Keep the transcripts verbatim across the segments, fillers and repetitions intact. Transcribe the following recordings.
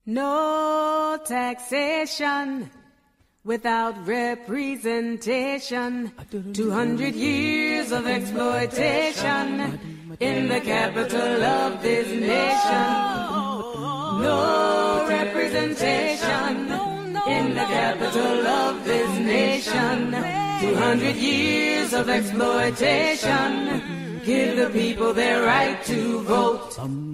No taxation without representation. Two hundred years of exploitation in the capital of this nation. No representation in the capital of this nation. Two hundred years of exploitation. Give the people their right to vote.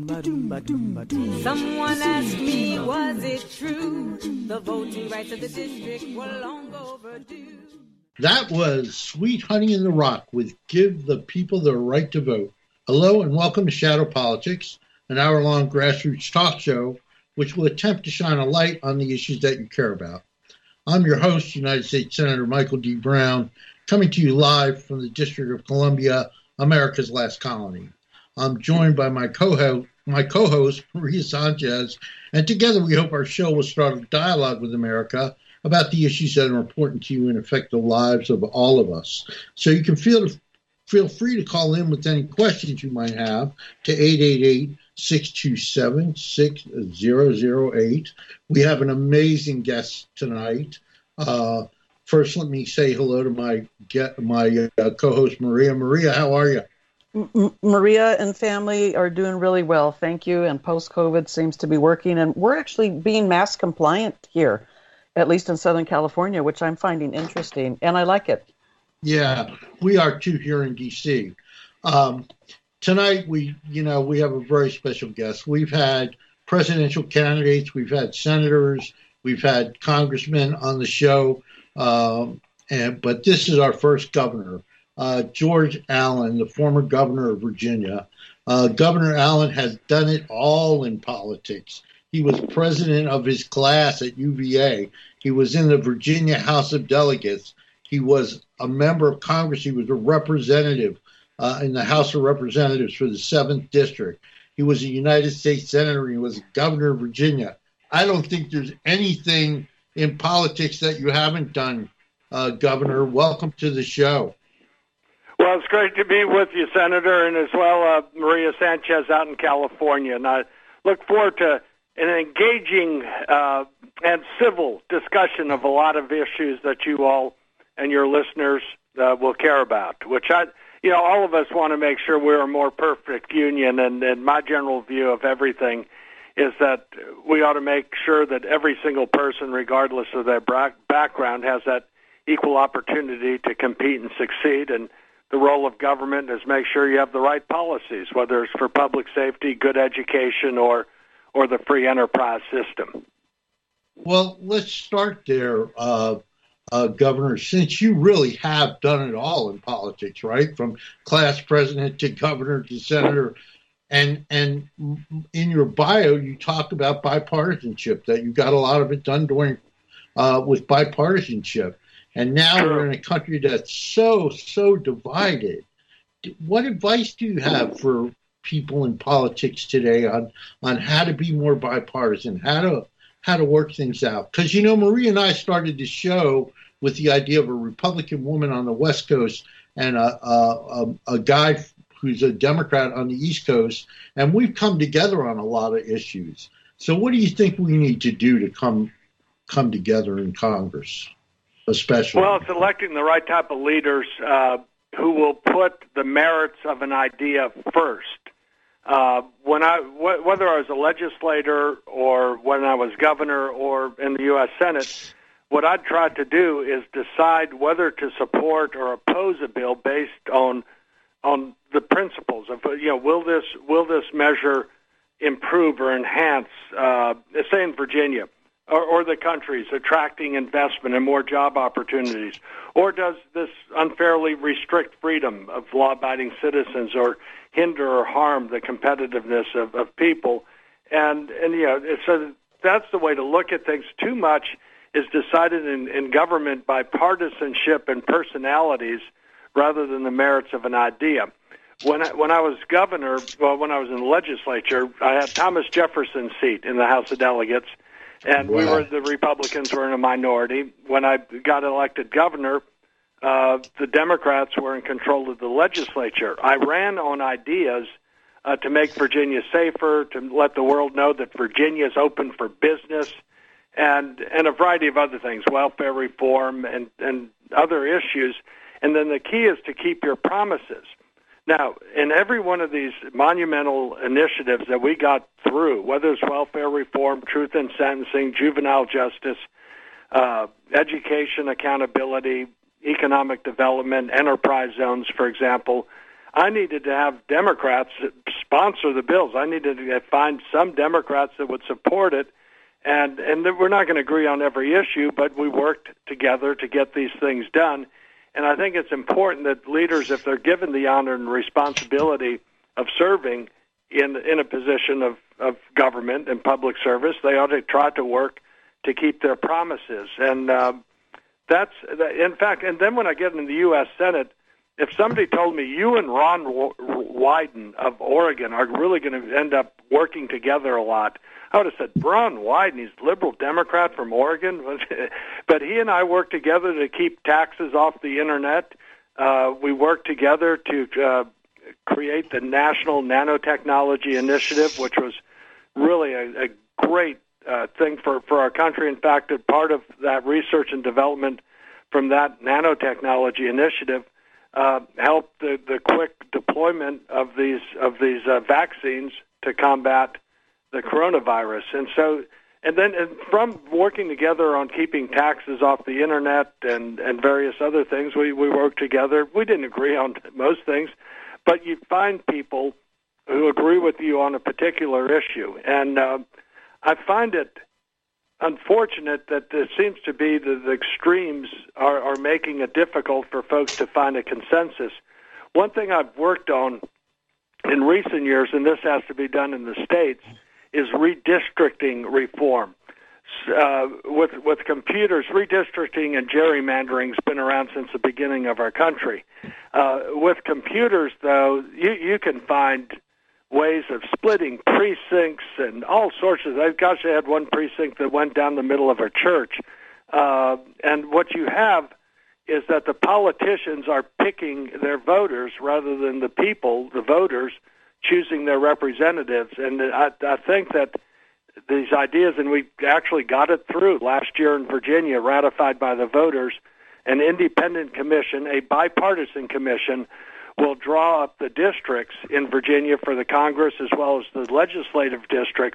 Someone asked me, was it true? The voting rights of the district were long overdue. That was Sweet Honey in the Rock with Give the People Their Right to Vote. Hello and welcome to Shadow Politics, an hour-long grassroots talk show which will attempt to shine a light on the issues that you care about. I'm your host, United States Senator Michael D. Brown, coming to you live from the District of Columbia, America's last colony. I'm joined by my co-host, my co-host, Maria Sanchez, and together we hope our show will start a dialogue with America about the issues that are important to you and affect the lives of all of us. So you can feel feel free to call in with any questions you might have to eight eight eight, six two seven, six zero zero eight. We have an amazing guest tonight. Uh, First, let me say hello to my get my uh, co-host, Maria. Maria, how are you? M- Maria and family are doing really well, thank you. And post-COVID seems to be working. And we're actually being mask compliant here, at least in Southern California, which I'm finding interesting. And I like it. Yeah, we are too here in D C. Um, tonight, we, you know, we have a very special guest. We've had presidential candidates. We've had senators. We've had congressmen on the show. Um, and, but this is our first governor, uh, George Allen, the former governor of Virginia. Uh, Governor Allen has done it all in politics. He was president of his class at U V A. He was in the Virginia House of Delegates. He was a member of Congress. He was a representative uh, in the House of Representatives for the seventh District. He was a United States Senator. He was governor of Virginia. I don't think there's anything in politics that you haven't done, uh, Governor. Welcome to the show. Well, it's great to be with you, Senator, and as well uh, Maria Sanchez out in California. And I look forward to an engaging uh, and civil discussion of a lot of issues that you all and your listeners uh, will care about, which I, you know, all of us want to make sure we're a more perfect union, and, and my general view of everything is that we ought to make sure that every single person, regardless of their background, has that equal opportunity to compete and succeed. And the role of government is make sure you have the right policies, whether it's for public safety, good education, or or the free enterprise system. Well, let's start there, uh, uh, Governor, since you really have done it all in politics, right? From class president to governor to senator. And and in your bio, you talk about bipartisanship, that you got a lot of it done during uh, with bipartisanship. And now sure. We're in a country that's so, so divided. What advice do you have for people in politics today on, on how to be more bipartisan, how to how to work things out? Because, you know, Maria and I started the show with the idea of a Republican woman on the West Coast and a, a, a, a guy who's a Democrat on the East Coast, and we've come together on a lot of issues. So what do you think we need to do to come come together in Congress, especially? Well, it's electing the right type of leaders uh, who will put the merits of an idea first. Uh, when I, wh- whether I was a legislator or when I was governor or in the U S Senate, what I tried to do is decide whether to support or oppose a bill based on on the principles of, you know, will this will this measure improve or enhance, uh, say in Virginia, or, or the country's attracting investment and more job opportunities, or does this unfairly restrict freedom of law-abiding citizens or hinder or harm the competitiveness of, of people? And, and you know, so that's the way to look at things. Too much is decided in, in government by partisanship and personalities rather than the merits of an idea. When I, when I was governor, well, when I was in the legislature, I had Thomas Jefferson's seat in the House of Delegates, and wow. we were the Republicans were in a minority. When I got elected governor, uh, the Democrats were in control of the legislature. I ran on ideas uh, to make Virginia safer, to let the world know that Virginia is open for business, and and a variety of other things, welfare reform and, and other issues. And then the key is to keep your promises. Now, in every one of these monumental initiatives that we got through, whether it's welfare reform, truth in sentencing, juvenile justice, uh, education accountability, economic development, enterprise zones, for example, I needed to have Democrats sponsor the bills. I needed to find some Democrats that would support it. And, and we're not going to agree on every issue, but we worked together to get these things done. And I think it's important that leaders, if they're given the honor and responsibility of serving in in a position of, of government and public service, they ought to try to work to keep their promises. And um, that's, in fact, and then when I get in the U S Senate, if somebody told me you and Ron Wyden of Oregon are really going to end up working together a lot, I would have said, Ron Wyden, he's a liberal Democrat from Oregon. But he and I worked together to keep taxes off the Internet. Uh, we worked together to uh, create the National Nanotechnology Initiative, which was really a, a great uh, thing for, for our country. In fact, a part of that research and development from that nanotechnology initiative uh, helped the, the quick deployment of these, of these uh, vaccines to combat the coronavirus. And so, and then and from working together on keeping taxes off the Internet and, and various other things, we, we worked together. We didn't agree on most things, but you find people who agree with you on a particular issue. And uh, I find it unfortunate that there seems to be that the extremes are, are making it difficult for folks to find a consensus. One thing I've worked on in recent years, and this has to be done in the states, is redistricting reform. Uh, with with computers, redistricting and gerrymandering has been around since the beginning of our country. Uh, with computers, though, you, you can find ways of splitting precincts and all sorts of things. Gosh, I had one precinct that went down the middle of a church. Uh, and what you have is that the politicians are picking their voters rather than the people, the voters, choosing their representatives. And I, I think that these ideas, and we actually got it through last year in Virginia, ratified by the voters, an independent commission, a bipartisan commission, will draw up the districts in Virginia for the Congress as well as the legislative districts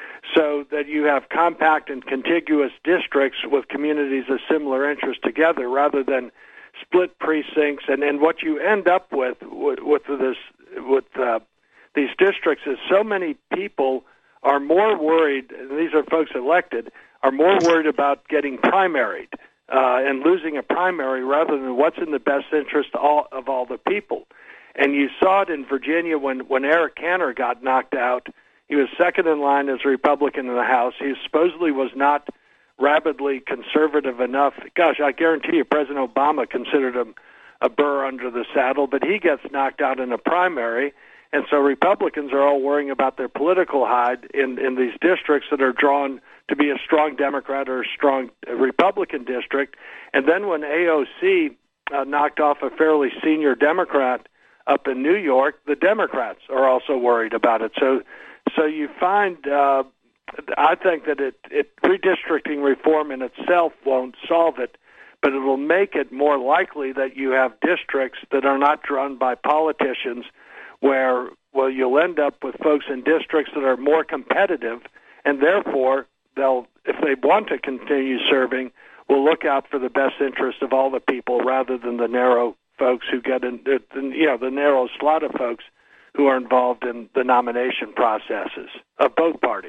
so that you have compact and contiguous districts with communities of similar interest together rather than split precincts. And, and what you end up with with, with this with uh, these districts is so many people are more worried, and these are folks elected, are more worried about getting primaried uh, and losing a primary rather than what's in the best interest of all, of all the people. And you saw it in Virginia when, when Eric Cantor got knocked out. He was second in line as a Republican in the House. He supposedly was not rabidly conservative enough. Gosh, I guarantee you President Obama considered him a burr under the saddle, but he gets knocked out in a primary. And so Republicans are all worrying about their political hide in, in these districts that are drawn to be a strong Democrat or a strong Republican district. And then when A O C uh, knocked off a fairly senior Democrat up in New York, the Democrats are also worried about it. So so you find, uh, I think that it, it redistricting reform in itself won't solve it, but it will make it more likely that you have districts that are not drawn by politicians where, well, you'll end up with folks in districts that are more competitive, and therefore they'll, if they want to continue serving, will look out for the best interest of all the people rather than the narrow folks who get in, you know, the narrow slot of folks who are involved in the nomination processes of both parties.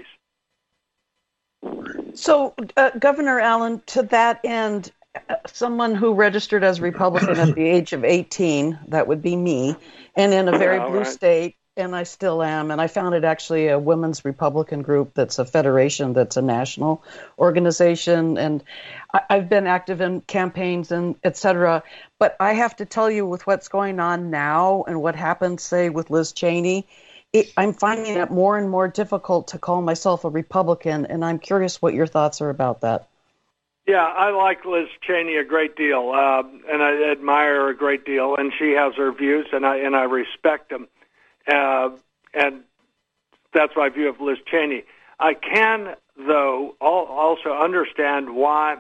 So, uh, Governor Allen, to that end, someone who registered as Republican at the age of eighteen, that would be me, and in a very yeah, blue right. state, and I still am, and I founded actually a women's Republican group that's a federation, that's a national organization, and I, I've been active in campaigns and et cetera. But I have to tell you, with what's going on now and what happened, say, with Liz Cheney, it, I'm finding it more and more difficult to call myself a Republican, and I'm curious what your thoughts are about that. Yeah, I like Liz Cheney a great deal, uh, and I admire her a great deal, and she has her views, and I and I respect them. Uh, and that's my view of Liz Cheney. I can, though, also understand why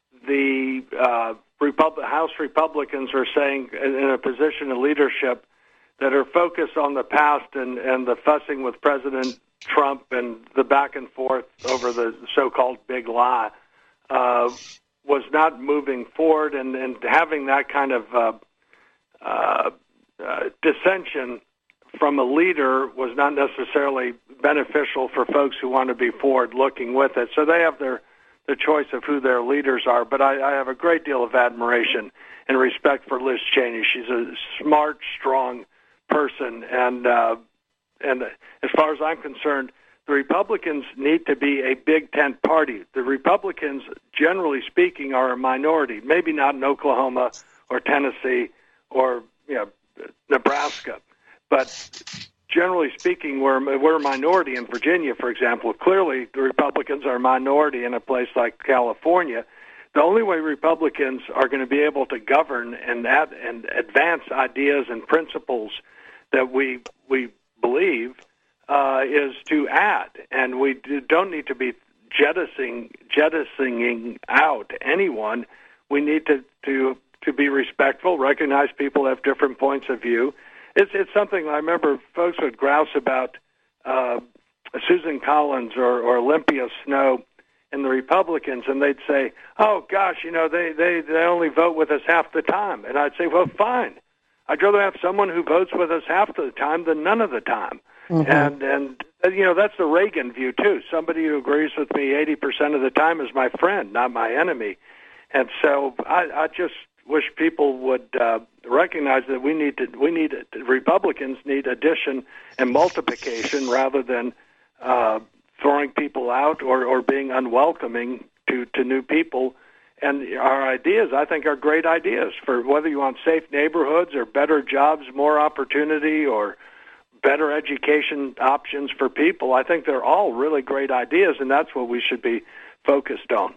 the uh, Repub- House Republicans are saying in a position of leadership that are focused on the past and, and the fussing with President Trump and the back and forth over the so-called big lie uh, was not moving forward, and, and having that kind of uh, uh, uh, dissension from a leader was not necessarily beneficial for folks who want to be forward-looking with it. So they have their the choice of who their leaders are. But I, I have a great deal of admiration and respect for Liz Cheney. She's a smart, strong person, and uh, and as far as I'm concerned, the Republicans need to be a big tent party. The Republicans, generally speaking, are a minority. Maybe not in Oklahoma or Tennessee or you know Nebraska, but generally speaking, we're we're a minority in Virginia, for example. Clearly, the Republicans are a minority in a place like California. The only way Republicans are going to be able to govern and ad, and advance ideas and principles that we we believe uh, is to add, and we don't need to be jettisoning jettisoning out anyone. We need to to to be respectful, recognize people have different points of view. It's it's something I remember folks would grouse about uh, Susan Collins or, or Olympia Snow and the Republicans, and they'd say, oh, gosh, you know, they, they, they only vote with us half the time. And I'd say, well, fine. I'd rather have someone who votes with us half the time than none of the time. Mm-hmm. And, and you know, that's the Reagan view, too. Somebody who agrees with me eighty percent of the time is my friend, not my enemy. And so I, I just wish people would uh, recognize that we need to, we need, Republicans need addition and multiplication rather than uh, throwing people out or, or being unwelcoming to, to new people. And our ideas, I think, are great ideas for whether you want safe neighborhoods or better jobs, more opportunity, or better education options for people. I think they're all really great ideas, and that's what we should be focused on.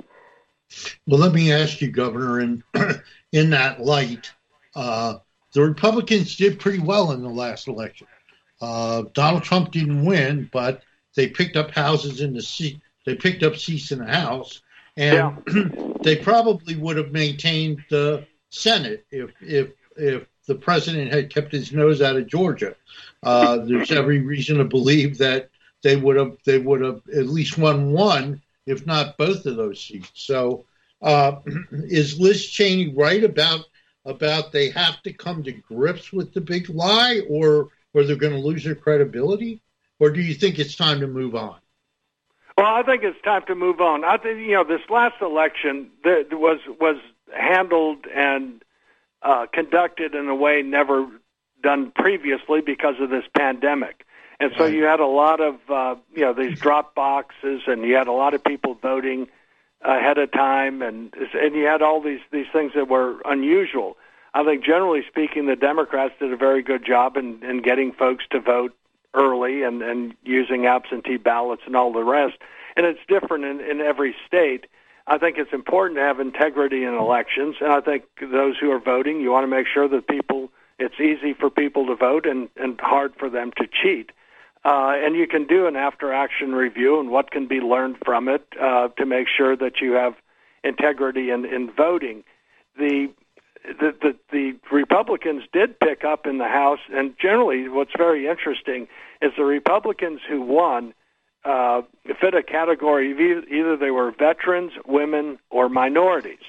Well, let me ask you, Governor, in, in that light, uh, the Republicans did pretty well in the last election. Uh, Donald Trump didn't win, but they picked up houses in the seat. They picked up seats in the House, and yeah. They probably would have maintained the Senate if if if the president had kept his nose out of Georgia. Uh, there's every reason to believe that they would have they would have at least won one, if not both of those seats. So uh, is Liz Cheney right about about they have to come to grips with the big lie, or or they're going to lose their credibility? Or do you think it's time to move on? Well, I think it's time to move on. I think, you know, this last election that was was handled and uh, conducted in a way never done previously because of this pandemic. And so you had a lot of, uh, you know, these drop boxes, and you had a lot of people voting ahead of time, and and you had all these, these things that were unusual. I think, generally speaking, the Democrats did a very good job in, in getting folks to vote early and, and using absentee ballots and all the rest. And it's different in, in every state. I think it's important to have integrity in elections, and I think those who are voting, you want to make sure that people, it's easy for people to vote and, and hard for them to cheat. Uh, and you can do an after-action review and what can be learned from it uh, to make sure that you have integrity in, in voting. The, the the the Republicans did pick up in the House, and generally what's very interesting is the Republicans who won uh, fit a category of either they were veterans, women, or minorities.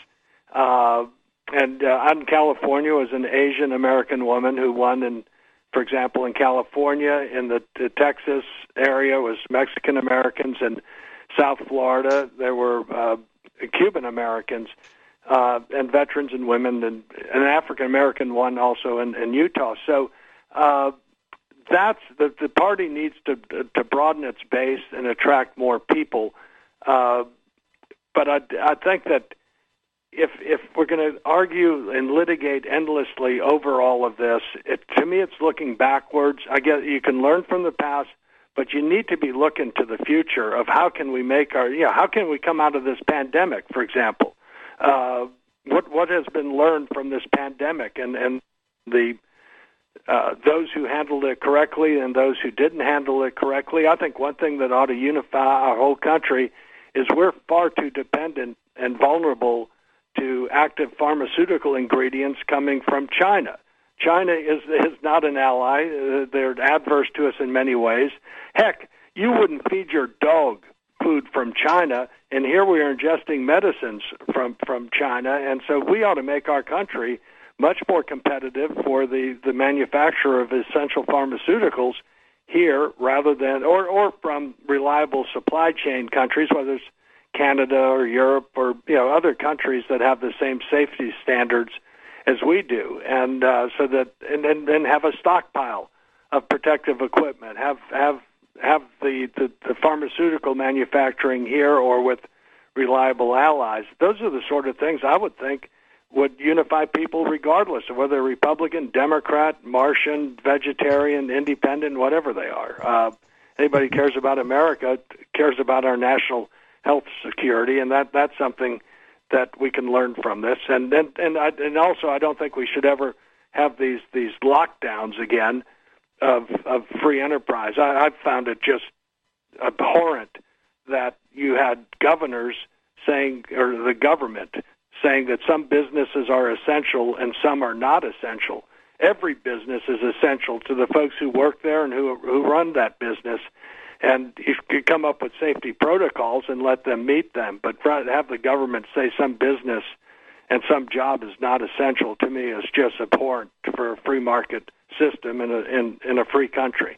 Uh, and uh, out in California was an Asian American woman who won in For example, in California, in the, the Texas area was Mexican Americans, and South Florida there were uh, Cuban Americans uh, and veterans and women, and an African American one also in, in Utah. So uh, that's the the party needs to to broaden its base and attract more people. Uh, but I I think that. If if we're going to argue and litigate endlessly over all of this, it, to me it's looking backwards. I guess you can learn from the past, but you need to be looking to the future of how can we make our, yeah, how can we come out of this pandemic, for example? Uh, what what has been learned from this pandemic and, and the uh, those who handled it correctly and those who didn't handle it correctly. I think one thing that ought to unify our whole country is we're far too dependent and vulnerable to active pharmaceutical ingredients coming from China. China is is not an ally. Uh, they're adverse to us in many ways. Heck, you wouldn't feed your dog food from China, and here we are ingesting medicines from, from China, and so we ought to make our country much more competitive for the, the manufacture of essential pharmaceuticals here rather than, or, or from reliable supply chain countries, whether it's Canada or Europe or, you know, other countries that have the same safety standards as we do, and uh, so that, and then, then have a stockpile of protective equipment, have, have, have the, the, the pharmaceutical manufacturing here or with reliable allies. Those are the sort of things I would think would unify people regardless of whether they're Republican, Democrat, Martian, vegetarian, independent, whatever they are. Uh, anybody who cares about America cares about our national health security, and that, that's something that we can learn from this. And and and, I, and also, I don't think we should ever have these, these lockdowns again of of free enterprise. I, I've found it just abhorrent that you had governors saying, or the government saying that some businesses are essential and some are not essential. Every business is essential to the folks who work there and who who run that business. And you could come up with safety protocols and let them meet them, but have the government say some business and some job is not essential, to me, is just abhorrent for a free market system in a, in, in a free country.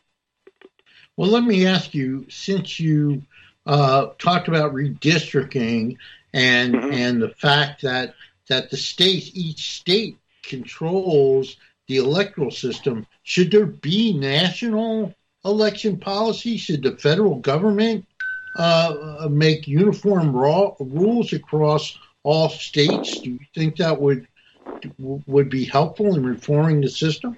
Well, let me ask you, since you uh, talked about redistricting and mm-hmm. and the fact that that the states, each state controls the electoral system, should there be national election policy? Should the federal government uh, make uniform raw rules across all states? Do you think that would would be helpful in reforming the system?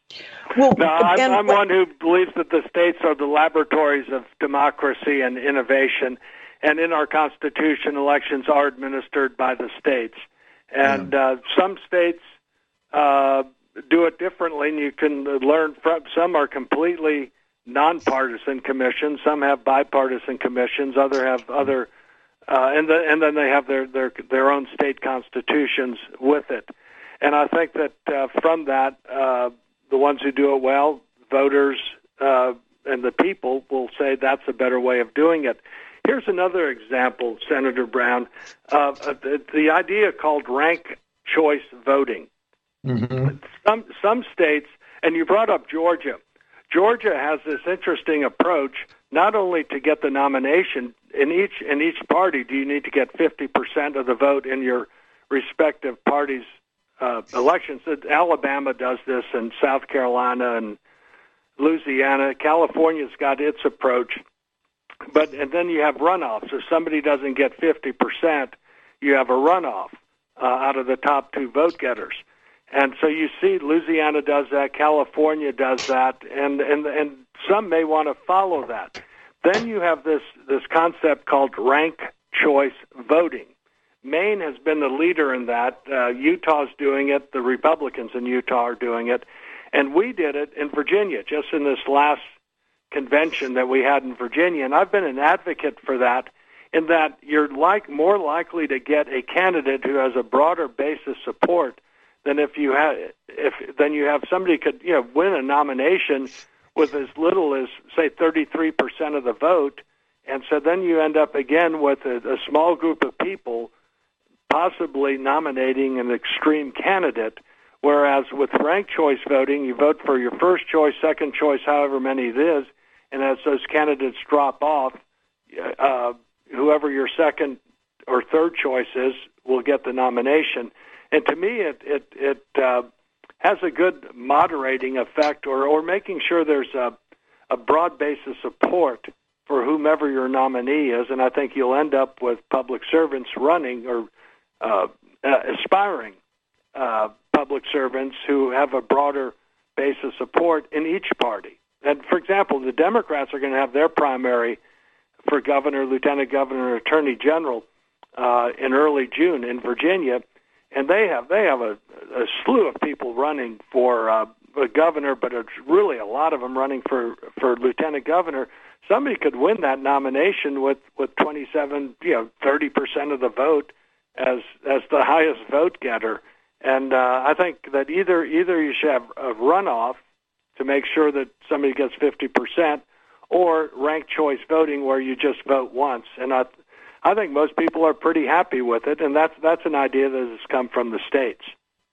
Well, no, I'm, and, I'm one who believes that the states are the laboratories of democracy and innovation, and in our Constitution, elections are administered by the states. And yeah. uh, some states uh, do it differently, and you can learn from. Some are completely nonpartisan commissions. Some have bipartisan commissions. Other have other, uh, and the, and then they have their, their their own state constitutions with it. And I think that uh, from that, uh, the ones who do it well, voters uh, and the people, will say that's a better way of doing it. Here's another example, Senator Brown, of uh, the, the idea called ranked choice voting. Mm-hmm. Some some states, and you brought up Georgia. Georgia has this interesting approach, not only to get the nomination, in each in each party do you need to get fifty percent of the vote in your respective parties' uh, elections. Alabama does this, and South Carolina and Louisiana. California's got its approach. But and then you have runoffs. If somebody doesn't get fifty percent, you have a runoff uh, out of the top two vote getters. And so you see Louisiana does that, California does that, and, and, and some may want to follow that. Then you have this, this concept called ranked choice voting. Maine has been the leader in that. Uh, Utah's doing it. The Republicans in Utah are doing it. And we did it in Virginia, just in this last convention that we had in Virginia. And I've been an advocate for that, in that you're like more likely to get a candidate who has a broader base of support than if you have if then you have somebody could you know win a nomination with as little as say thirty-three percent of the vote, and so then you end up again with a, a small group of people possibly nominating an extreme candidate. Whereas with ranked choice voting, you vote for your first choice, second choice, however many it is, and as those candidates drop off, uh, whoever your second or third choice is will get the nomination. And to me, it it, it uh, has a good moderating effect, or, or making sure there's a, a broad base of support for whomever your nominee is. And I think you'll end up with public servants running or uh, uh, aspiring uh, public servants who have a broader base of support in each party. And, for example, the Democrats are going to have their primary for governor, lieutenant governor, attorney general uh, in early June in Virginia. And they have they have a, a slew of people running for uh, a governor, but it's really a lot of them running for, for lieutenant governor. Somebody could win that nomination with, with twenty-seven, you know, thirty percent of the vote as as the highest vote getter. And uh, I think that either either you should have a runoff to make sure that somebody gets fifty percent, or ranked choice voting where you just vote once. And I, I think most people are pretty happy with it, and that's that's an idea that has come from the states.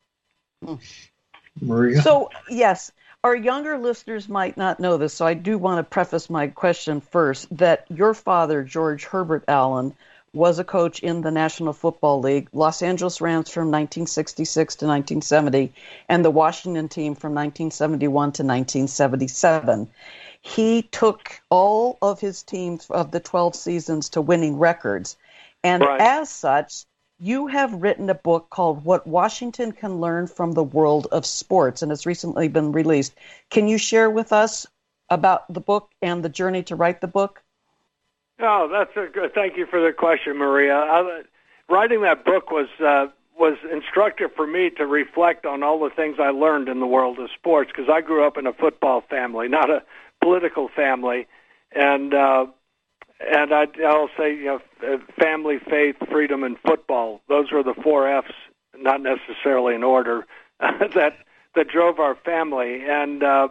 Maria? So, yes, our younger listeners might not know this, so I do want to preface my question first, that your father, George Herbert Allen, was a coach in the National Football League, Los Angeles Rams from nineteen sixty-six to nineteen seventy, and the Washington team from nineteen seventy-one to nineteen seventy-seven. He took all of his teams of the twelve seasons to winning records. And right. as such, you have written a book called What Washington Can Learn from the World of Sports, and it's recently been released. Can you share with us about the book and the journey to write the book? Oh, that's a good. Thank you for the question, Maria. I, writing that book was uh, was instructive for me to reflect on all the things I learned in the world of sports, because I grew up in a football family, not a political family, and uh, and I, I'll say, you know, family, faith, freedom, and football. Those were the four F's, not necessarily in order, that that drove our family. And uh,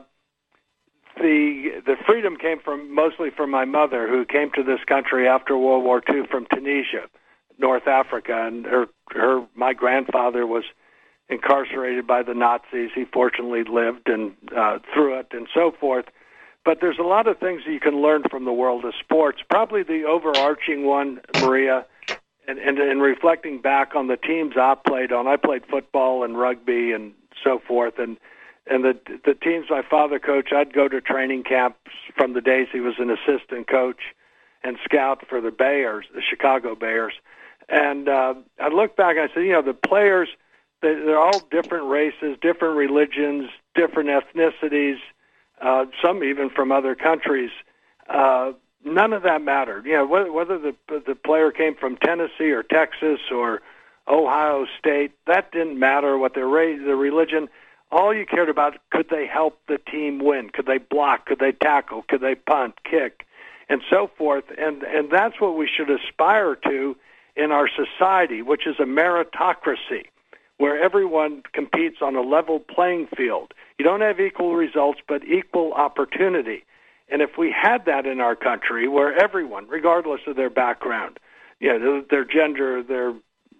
the the freedom came from mostly from my mother, who came to this country after World War Two from Tunisia, North Africa, and her her my grandfather was incarcerated by the Nazis. He fortunately lived and uh, through it and so forth. But there's a lot of things that you can learn from the world of sports. Probably the overarching one, Maria, and, and, and reflecting back on the teams I played on. I played football and rugby and so forth, and and the the teams my father coached, I'd go to training camps from the days he was an assistant coach and scout for the Bears, the Chicago Bears. And uh, I look back and I said, you know, the players, they, they're all different races, different religions, different ethnicities, Uh, some even from other countries. Uh, none of that mattered. You know, whether, whether the the player came from Tennessee or Texas or Ohio State, that didn't matter. What their race, their religion, all you cared about, could they help the team win? Could they block? Could they tackle? Could they punt, kick, and so forth? And and that's what we should aspire to in our society, which is a meritocracy, where everyone competes on a level playing field. You don't have equal results, but equal opportunity. And if we had that in our country, where everyone, regardless of their background, you know, their gender, their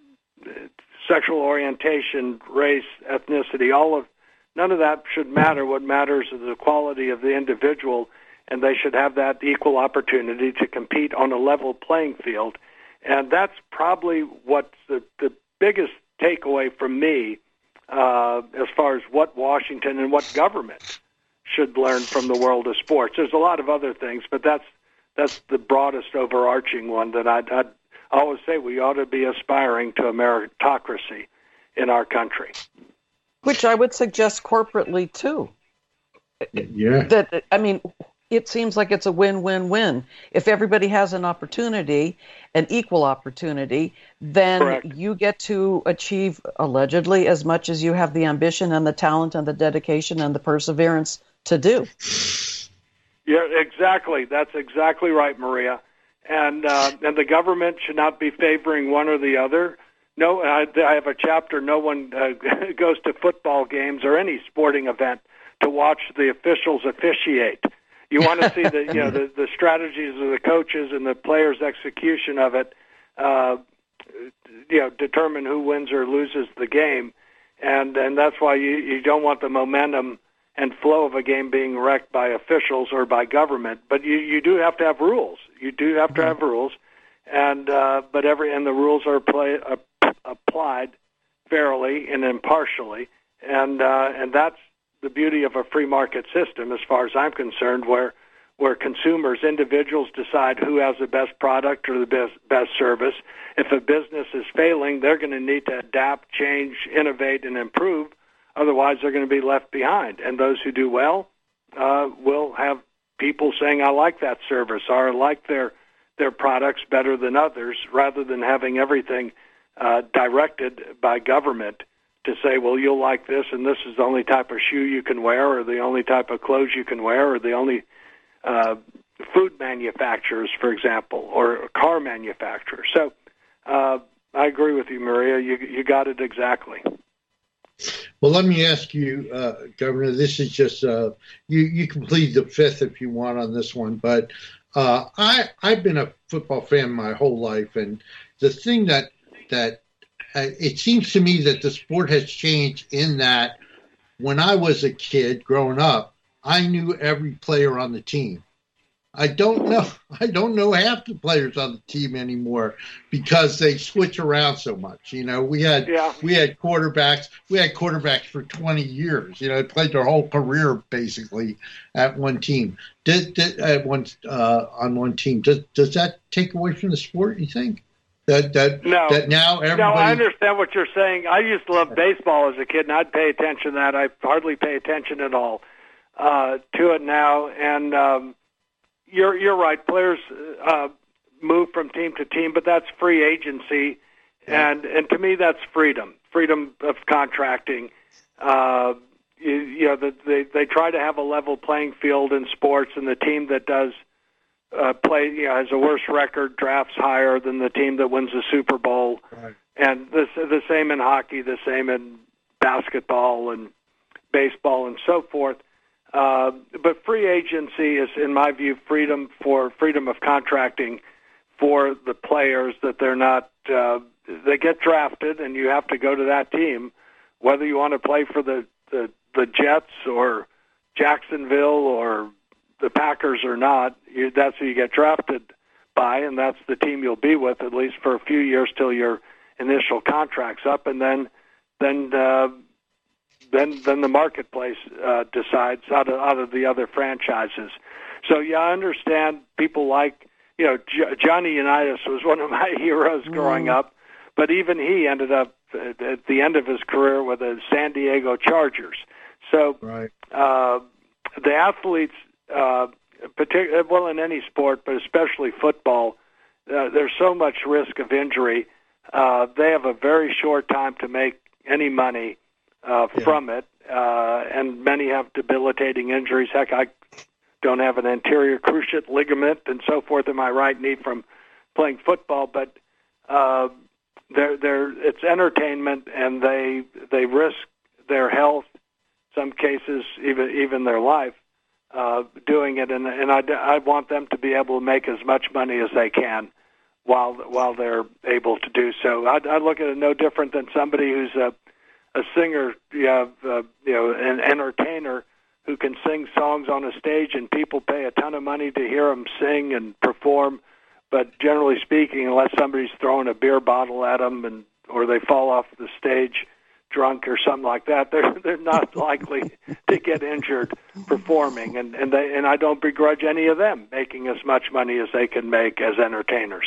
sexual orientation, race, ethnicity, all of, none of that should matter. What matters is the quality of the individual, and they should have that equal opportunity to compete on a level playing field. And that's probably what's the, the biggest takeaway from me uh, as far as what Washington and what government should learn from the world of sports. There's a lot of other things, but that's that's the broadest overarching one that I'd, I'd always say we ought to be aspiring to a meritocracy in our country. Which I would suggest corporately, too. Yeah. That, I mean, it seems like it's a win-win-win. If everybody has an opportunity, an equal opportunity, then Correct. You get to achieve, allegedly, as much as you have the ambition and the talent and the dedication and the perseverance to do. Yeah, exactly. That's exactly right, Maria. And uh, and the government should not be favoring one or the other. No, I, I have a chapter, no one uh, goes to football games or any sporting event to watch the officials officiate. You want to see the you know the, the strategies of the coaches and the players' execution of it, uh, you know, determine who wins or loses the game, and and that's why you, you don't want the momentum and flow of a game being wrecked by officials or by government. But you, you do have to have rules. You do have to have rules, and uh, but every and the rules are play, uh, applied fairly and impartially, and uh, and that's the beauty of a free market system, as far as I'm concerned, where where consumers, individuals decide who has the best product or the best best service. If a business is failing, they're going to need to adapt, change, innovate, and improve. Otherwise, they're going to be left behind. And those who do well uh, will have people saying, "I like that service," or "I like their their products better than others," rather than having everything uh, directed by government to say, well, you'll like this, and this is the only type of shoe you can wear, or the only type of clothes you can wear, or the only uh, food manufacturers, for example, or car manufacturers. So uh, I agree with you, Maria. You, you got it exactly. Well, let me ask you, uh, Governor, this is just, uh, you, you can plead the fifth if you want on this one, but uh, I, I've been a football fan my whole life, and the thing that, that uh, it seems to me that the sport has changed in that when I was a kid growing up, I knew every player on the team. I don't know. I don't know half the players on the team anymore because they switch around so much. You know, we had yeah. we had quarterbacks. We had quarterbacks for twenty years. You know, they played their whole career basically at one team. Did, did at one uh, on one team? Does does that take away from the sport? You think that that no. that now everybody? No, I understand what you're saying. I used to love baseball as a kid, and I'd pay attention to that. I hardly pay attention at all uh, to it now, and. Um, You're you're right. Players uh, move from team to team, but that's free agency, yeah. and and to me that's freedom, freedom of contracting. Uh, you, you know, the, they they try to have a level playing field in sports, and the team that does uh, play, you know, has a worse record drafts higher than the team that wins the Super Bowl, right. and the the same in hockey, the same in basketball and baseball and so forth. Uh, but free agency is, in my view, freedom for freedom of contracting for the players that they're not, uh, they get drafted and you have to go to that team, whether you want to play for the, the, the Jets or Jacksonville or the Packers or not, you, that's who you get drafted by, and that's the team you'll be with at least for a few years till your initial contract's up, and then, then, uh, Then, then the marketplace uh, decides out of out of the other franchises. So yeah, I understand people like you know J- Johnny Unitas was one of my heroes growing mm. up, but even he ended up at the end of his career with the San Diego Chargers. So right. uh, the athletes, uh, partic- well in any sport, but especially football, uh, there's so much risk of injury. Uh, they have a very short time to make any money. Uh, yeah. From it, uh, and many have debilitating injuries. Heck, I don't have an anterior cruciate ligament and so forth in my right knee from playing football, but uh, they're, they're, it's entertainment, and they they risk their health, some cases even even their life, uh, doing it. And, and I, I want them to be able to make as much money as they can while while they're able to do so. I, I look at it no different than somebody who's a a singer, you have, uh, you know, an entertainer who can sing songs on a stage, and people pay a ton of money to hear them sing and perform. But generally speaking, unless somebody's throwing a beer bottle at them, and or they fall off the stage drunk or something like that, they're they're not likely to get injured performing. And and they and I don't begrudge any of them making as much money as they can make as entertainers.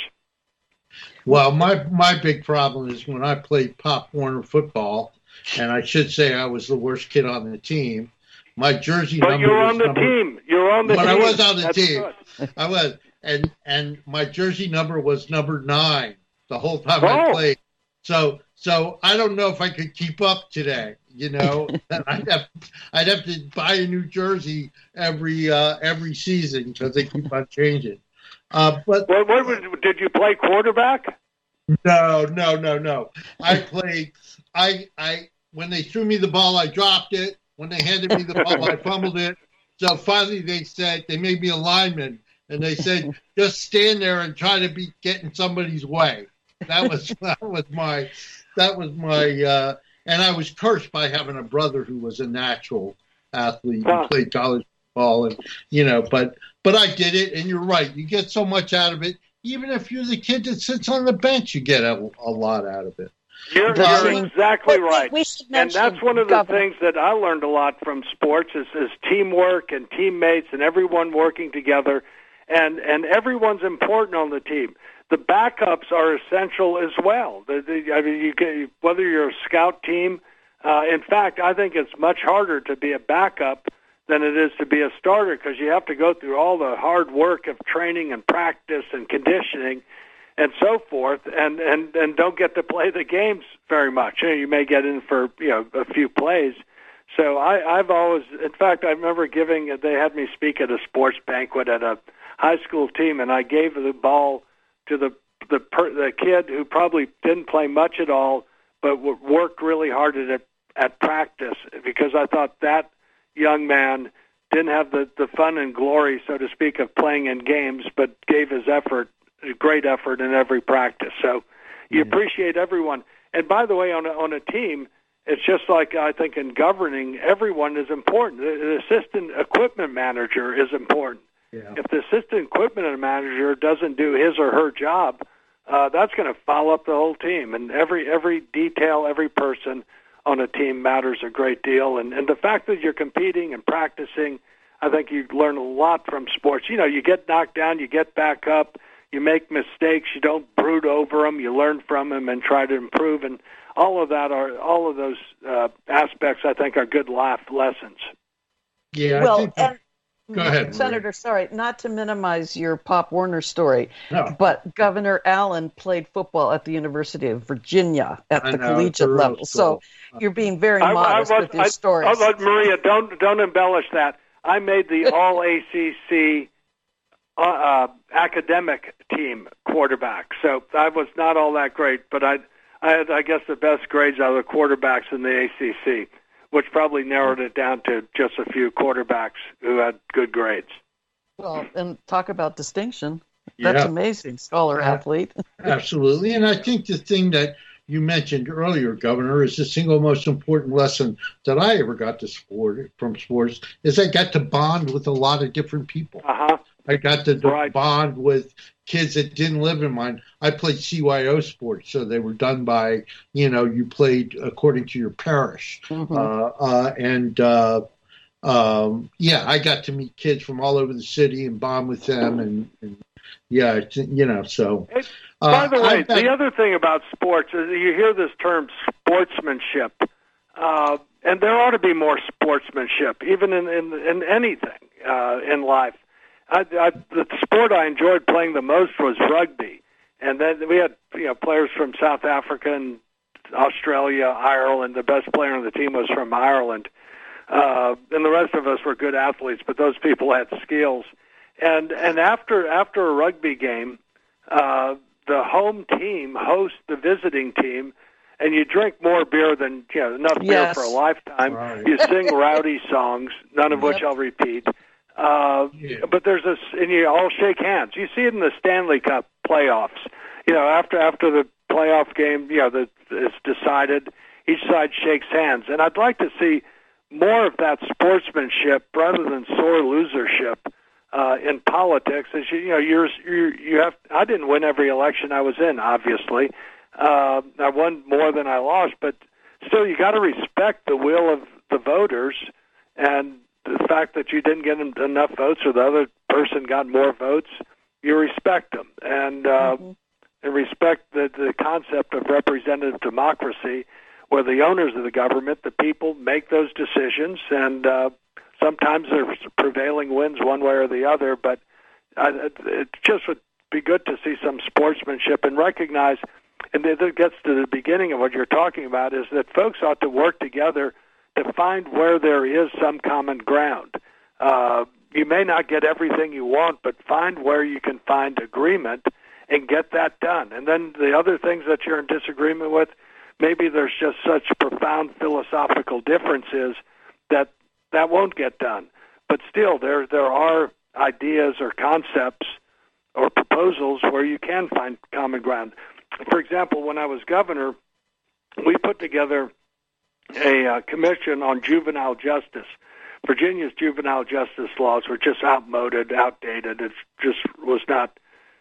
Well, my my big problem is when I played Pop Warner football. And I should say I was the worst kid on the team. My jersey but number. But you're on the number, team. You're on the but team. But I was on the That's team. Good. I was, and and my jersey number was number nine the whole time oh. I played. So so I don't know if I could keep up today. You know, I'd have I'd have to buy a new jersey every uh, every season because they keep on changing. Uh, but what, what was, did you play quarterback? No, no, no, no. I played. I, I, when they threw me the ball, I dropped it. When they handed me the ball, I fumbled it. So finally, they said they made me a lineman, and they said just stand there and try to be getting somebody's way. That was that was my that was my. Uh, and I was cursed by having a brother who was a natural athlete huh. who played college football, and you know, but but I did it. And you're right, you get so much out of it. Even if you're the kid that sits on the bench, you get a, a lot out of it. You're, But- you're exactly right. We should And mention, that's one of the Governor, things that I learned a lot from sports is, is teamwork and teammates and everyone working together. And, and everyone's important on the team. The backups are essential as well. The, the, I mean, you can, whether you're a scout team, uh, in fact, I think it's much harder to be a backup than it is to be a starter because you have to go through all the hard work of training and practice and conditioning. and so forth, and, and, and don't get to play the games very much. You know, you may get in for, you know, a few plays. So I, I've always, in fact, I remember giving, they had me speak at a sports banquet at a high school team, and I gave the ball to the the, per, the kid who probably didn't play much at all, but worked really hard at it, at practice, because I thought that young man didn't have the, the fun and glory, so to speak, of playing in games, but gave his effort, great effort in every practice. So you mm-hmm. appreciate everyone. And by the way, on a, on a team, it's just like I think in governing, everyone is important. The assistant equipment manager is important. Yeah. If the assistant equipment manager doesn't do his or her job, uh, that's going to foul up the whole team. And every every detail, every person on a team matters a great deal. And, and the fact that you're competing and practicing, I think you learn a lot from sports. You know, you get knocked down, you get back up, you make mistakes, you don't brood over them, you learn from them and try to improve. And all of that are all of those uh, aspects, I think, are good life lessons. Yeah. Well, I think and go ahead, Senator. Maria. Sorry, not to minimize your Pop Warner story, no. but Governor Allen played football at the University of Virginia at I the know, collegiate level. Cool. So you're being very I, modest I was, with your I, stories. I, Maria, don't don't embellish that. I made the All A C C uh, uh, academic team quarterback, so I was not all that great, but I. I had, I guess, the best grades out of the quarterbacks in the A C C, which probably narrowed it down to just a few quarterbacks who had good grades. Well, and talk about distinction. That's yeah. amazing, scholar athlete. Absolutely. And I think the thing that you mentioned earlier, Governor, is the single most important lesson that I ever got to sport from sports is I got to bond with a lot of different people. Uh-huh. I got to right. bond with kids that didn't live in mine. I played C Y O sports, so they were done by, you know, you played according to your parish. Mm-hmm. Uh, uh, and, uh, um, yeah, I got to meet kids from all over the city and bond with them. And, and yeah, you know, so. Hey, by the uh, way, I, the other thing about sports is you hear this term sportsmanship, uh, and there ought to be more sportsmanship, even in, in, in anything uh, in life. I, I, the sport I enjoyed playing the most was rugby, and then we had you know players from South Africa and Australia, Ireland. The best player on the team was from Ireland, uh, and the rest of us were good athletes, but those people had skills. And and after after a rugby game, uh, the home team hosts the visiting team, and you drink more beer than you know enough yes. beer for a lifetime. Right. You sing rowdy songs, none of yep. which I'll repeat. Uh, yeah. But there's this, and you all shake hands. You see it in the Stanley Cup playoffs. You know, after after the playoff game, you know, the, it's decided, each side shakes hands. And I'd like to see more of that sportsmanship rather than sore losership uh, in politics. As you, you know, you're, you you have. I didn't win every election I was in, obviously. Uh, I won more than I lost, but still, you got to respect the will of the voters and the fact that you didn't get enough votes or the other person got more votes, you respect them. And, uh, mm-hmm. and respect the, the concept of representative democracy, where the owners of the government, the people, make those decisions. And uh, sometimes there's prevailing wins one way or the other. But uh, it, it just would be good to see some sportsmanship and recognize, and it gets to the beginning of what you're talking about, is that folks ought to work together to find where there is some common ground. Uh, you may not get everything you want, but find where you can find agreement and get that done. And then the other things that you're in disagreement with, maybe there's just such profound philosophical differences that that won't get done. But still, there there are ideas or concepts or proposals where you can find common ground. For example, when I was governor, we put together a uh, commission on juvenile justice. Virginia's juvenile justice laws were just outmoded, outdated. It just was not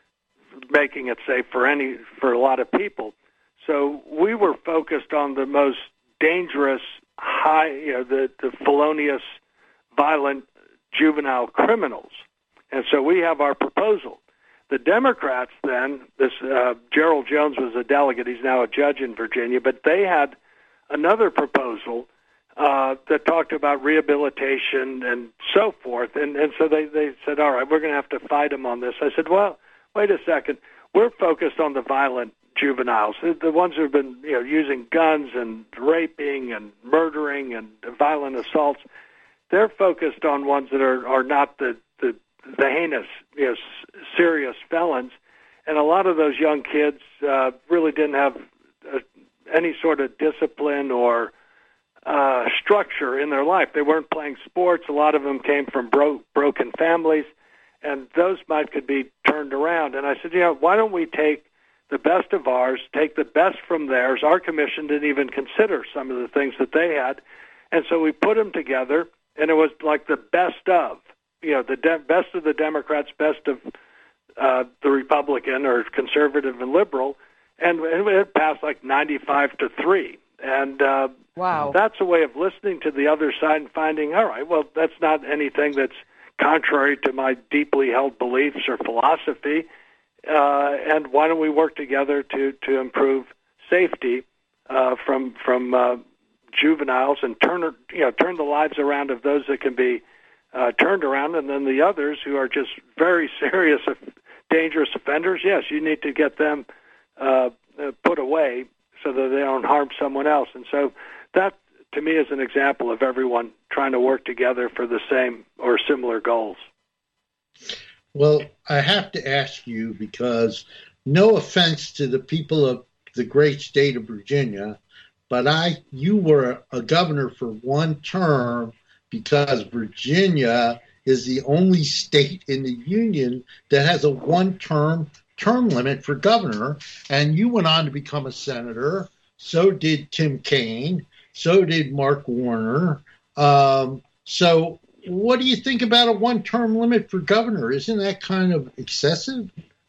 making it safe for any for a lot of people. So we were focused on the most dangerous, high, you know, the, the felonious, violent juvenile criminals. And so we have our proposal. The Democrats then, this uh, Gerald Jones was a delegate. He's now a judge in Virginia, but they had another proposal uh, that talked about rehabilitation and so forth. And, and so they, they said, all right, we're going to have to fight them on this. I said, well, wait a second. we're focused on the violent juveniles, the ones who have been, you know, using guns and raping and murdering and violent assaults. They're focused on ones that are, are not the, the, the heinous, you know, serious felons. And a lot of those young kids uh, really didn't have uh, any sort of discipline or uh, structure in their life. They weren't playing sports. A lot of them came from bro- broken families, and those might could be turned around. And I said, you know, why don't we take the best of ours, take the best from theirs? Our commission didn't even consider some of the things that they had. And so we put them together, and it was like the best of, you know, the de- best of the Democrats, best of uh, the Republican or conservative and liberal, and it passed like ninety-five to three. And uh, wow, that's a way of listening to the other side and finding, all right, well, that's not anything that's contrary to my deeply held beliefs or philosophy. Uh, and why don't we work together to, to improve safety uh, from from uh, juveniles and turn you know turn the lives around of those that can be uh, turned around, and then the others who are just very serious, dangerous offenders. Yes, you need to get them uh, put away so that they don't harm someone else. And so that, to me, is an example of everyone trying to work together for the same or similar goals. Well, I have to ask you, because no offense to the people of the great state of Virginia, but I, you were a governor for one term because Virginia is the only state in the union that has a one-term term limit for governor, and you went on to become a senator. So did Tim Kaine. So did Mark Warner. Um, so what do you think about a one-term limit for governor? Isn't that kind of excessive?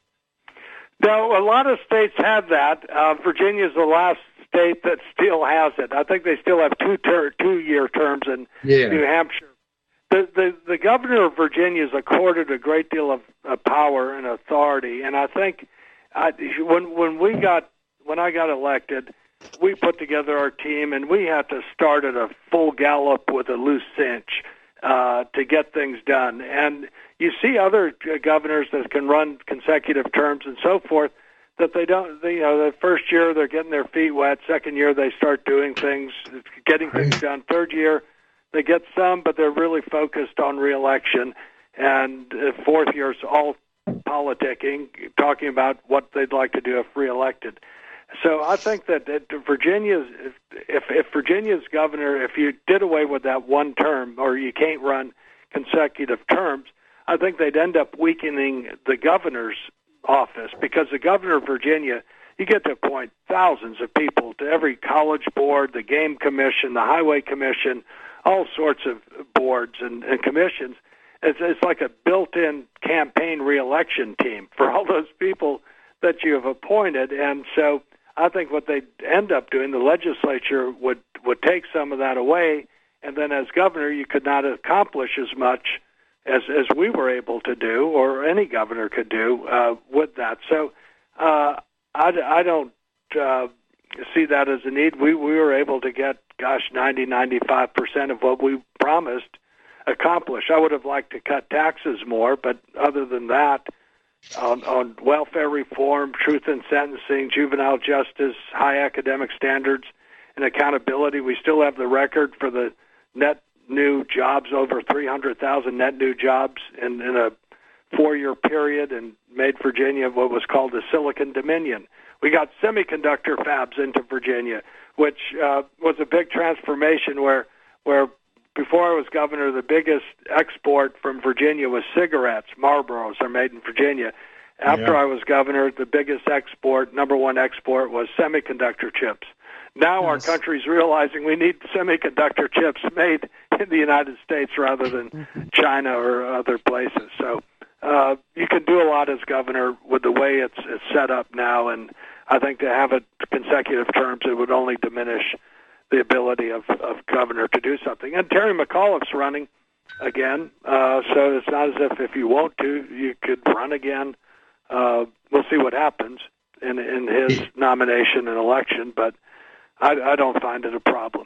No, a lot of states have that. Uh, Virginia is the last state that still has it. I think they still have two ter- two-year terms in yeah. New Hampshire. The, the the governor of Virginia is accorded a great deal of uh, power and authority, and I think I, when when we got when I got elected, we put together our team, and we had to start at a full gallop with a loose cinch uh, to get things done. And you see other governors that can run consecutive terms and so forth, that they don't, they, you know, the first year they're getting their feet wet, second year they start doing things, getting things done, third year they get some, but they're really focused on re-election, and uh, fourth year's all politicking, talking about what they'd like to do if re-elected. So I think that, that Virginia's, if, if Virginia's governor, if you did away with that one term, or you can't run consecutive terms, I think they'd end up weakening the governor's office, because the governor of Virginia, you get to appoint thousands of people to every college board, the game commission, the highway commission, all sorts of boards and, and commissions. It's, it's like a built-in campaign re-election team for all those people that you have appointed. And so I think what they'd end up doing, the legislature would, would take some of that away, and then as governor you could not accomplish as much as, as we were able to do, or any governor could do uh, with that. So uh, I, I don't uh, see that as a need. We, we were able to get, gosh, ninety, ninety-five percent of what we promised accomplished. I would have liked to cut taxes more, but other than that, on, on welfare reform, truth in sentencing, juvenile justice, high academic standards, and accountability, we still have the record for the net new jobs, over three hundred thousand net new jobs in, in a four-year period, and made Virginia what was called the Silicon Dominion. We got semiconductor fabs into Virginia, which uh, was a big transformation where, where before I was governor, the biggest export from Virginia was cigarettes. Marlboros are made in Virginia. After yeah. I was governor, the biggest export, number one export, was semiconductor chips. Now yes. our country's realizing we need semiconductor chips made in the United States rather than China or other places. So uh, you can do a lot as governor with the way it's, it's set up now, and I think to have it consecutive terms, it would only diminish the ability of, of governor to do something. And Terry McAuliffe's running again, uh, so it's not as if if you want to, you could run again. Uh, we'll see what happens in, in his nomination and election, but I, I don't find it a problem.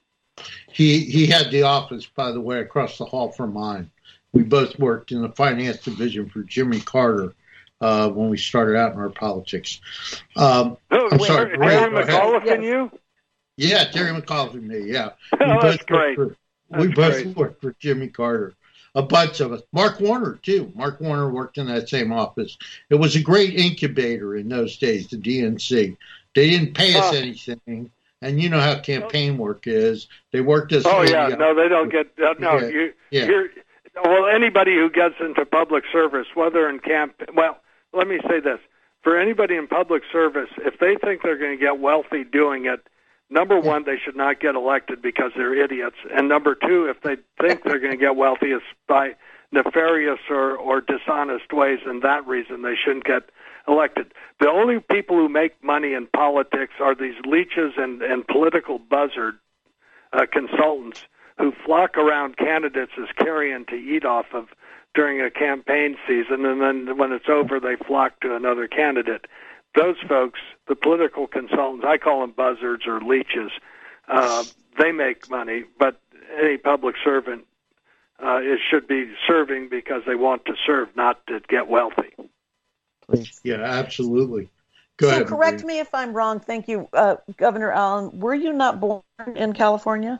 He he had the office, by the way, across the hall from mine. We both worked in the finance division for Jimmy Carter. uh, when we started out in our politics. Um, oh, I'm wait, sorry, Terry Ray, McAuliffe yes. and you? Yeah, Terry McAuliffe and me, yeah. Oh, we that's both great. For, we That's both great. worked for Jimmy Carter. A bunch of us. Mark Warner, too. Mark Warner worked in that same office. It was a great incubator in those days, the D N C. They didn't pay us Huh. anything. And you know how campaign work is. They worked us. Oh, yeah. uh, No, they don't get uh, – no, Yeah, you, yeah. you're – well, anybody who gets into public service, whether in camp – well, let me say this. For anybody in public service, if they think they're going to get wealthy doing it, number one, they should not get elected because they're idiots. And number two, if they think they're going to get wealthy, it's by nefarious or, or dishonest ways, and that reason they shouldn't get elected. The only people who make money in politics are these leeches and, and political buzzard uh, consultants who flock around candidates as carrion to eat off of during a campaign season, and then when it's over, they flock to another candidate. Those folks, the political consultants, I call them buzzards or leeches, uh, they make money, but any public servant uh, it should be serving because they want to serve, not to get wealthy. Please. Yeah, absolutely. Go so ahead. correct Maria. me if I'm wrong. Thank you, uh, Governor Allen. Were you not born in California?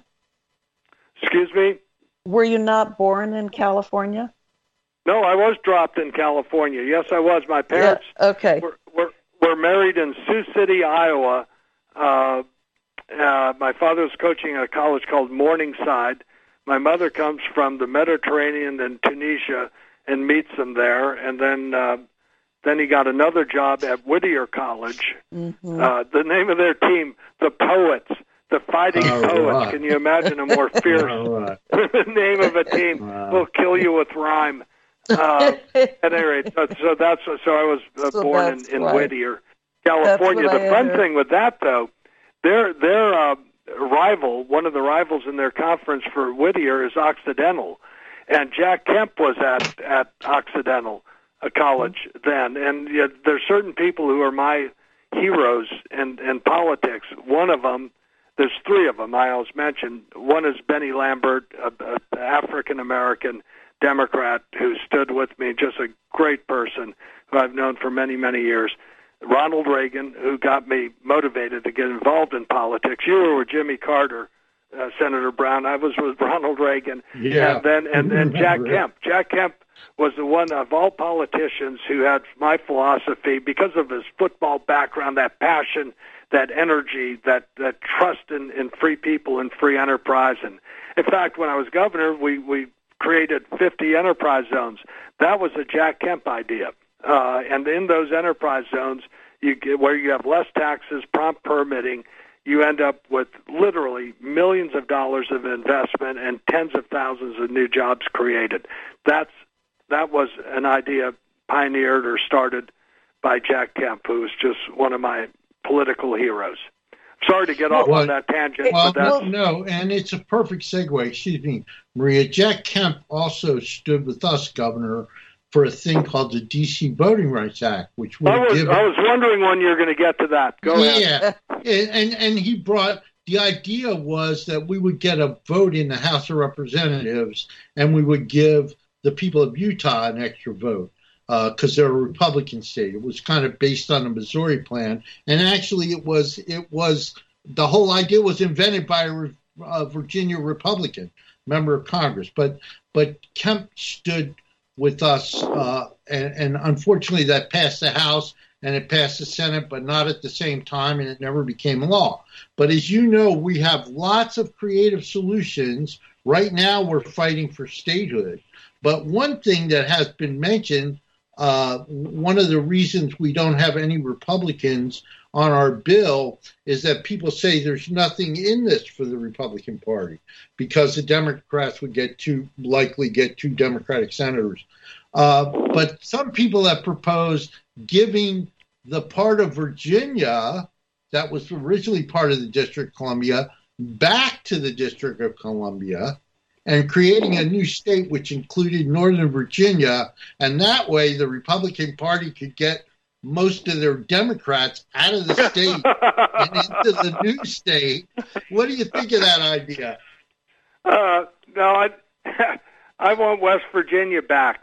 Excuse me? Were you not born in California? No, I was dropped in California. Yes, I was. My parents Yeah, okay. were, were, were married in Sioux City, Iowa. Uh, uh, my father was coaching at a college called Morningside. My mother comes from the Mediterranean and Tunisia and meets them there. And then uh, then he got another job at Whittier College. Mm-hmm. Uh, the name of their team, the Poets, the Fighting All Poets. right. Can you imagine a more fierce All right. name of a team? Wow. Will kill you with rhyme. Uh, at any rate, so, so that's so I was uh, So born in, that's in why. Whittier, California. That's what The I fun heard. thing with that, though, their their uh, rival, one of the rivals in their conference for Whittier, is Occidental, and Jack Kemp was at at Occidental a college then, and yet there's certain people who are my heroes in in politics. One of them. There's three of them I always mention. One is Benny Lambert, an African American Democrat who stood with me, just a great person who I've known for many, many years. Ronald Reagan, who got me motivated to get involved in politics. You were with Jimmy Carter, uh, Senator Brown. I was with Ronald Reagan. Yeah. And then and, and Jack Remember it. Kemp. Jack Kemp was the one of all politicians who had my philosophy because of his football background, that passion, that energy, that, that trust in, in free people and free enterprise. And in fact, when I was governor, we, we created fifty enterprise zones. That was a Jack Kemp idea. Uh, and in those enterprise zones, you get, where you have less taxes, prompt permitting, you end up with literally millions of dollars of investment and tens of thousands of new jobs created. That's that was an idea pioneered or started by Jack Kemp, who was just one of my political heroes. Sorry to get off Well, on that tangent, Well, but that's no, and it's a perfect segue. Excuse me, Maria. Jack Kemp also stood with us, Governor, for a thing called the D C Voting Rights Act, which would I was, give. I was wondering when you're going to get to that. Go ahead. yeah, and, and and he brought the idea was that we would get a vote in the House of Representatives, and we would give the people of Utah an extra vote because uh, they're a Republican state. It was kind of based on the Missouri plan, and actually, it was it was the whole idea was invented by a, a Virginia Republican member of Congress, but but Kemp stood with us, uh, and, and unfortunately, that passed the House and it passed the Senate, but not at the same time, and it never became law. But as you know, we have lots of creative solutions. Right now, we're fighting for statehood. But one thing that has been mentioned, uh, one of the reasons we don't have any Republicans on our bill is that people say there's nothing in this for the Republican Party because the Democrats would get two, likely get two Democratic senators. Uh, but some people have proposed giving the part of Virginia that was originally part of the District of Columbia back to the District of Columbia and creating a new state which included Northern Virginia. And that way the Republican Party could get most of their Democrats out of the state and into the new state. What do you think of that idea? Uh, no, I, I want West Virginia back.